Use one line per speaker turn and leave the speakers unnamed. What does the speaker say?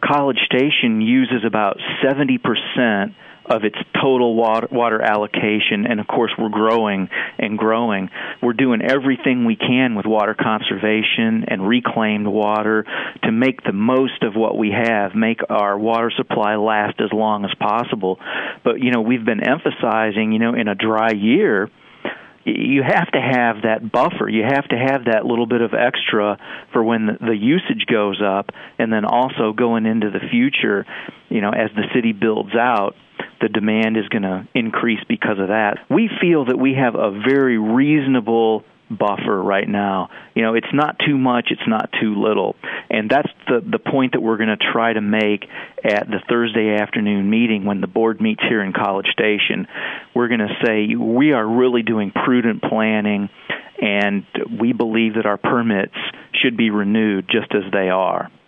College Station uses about 70% of its total water allocation, and of course we're growing and growing. We're doing everything we can with water conservation and reclaimed water to make the most of what we have, make our water supply last as long as possible. But, we've been emphasizing, in a dry year, you have to have that buffer. You have to have that little bit of extra for when the usage goes up, and then also going into the future, as the city builds out, the demand is going to increase because of that. We feel that we have a very reasonable buffer right now. It's not too much, it's not too little. And that's the point that we're going to try to make at the Thursday afternoon meeting when the board meets here in College Station. We're going to say we are really doing prudent planning, and we believe that our permits should be renewed just as they are.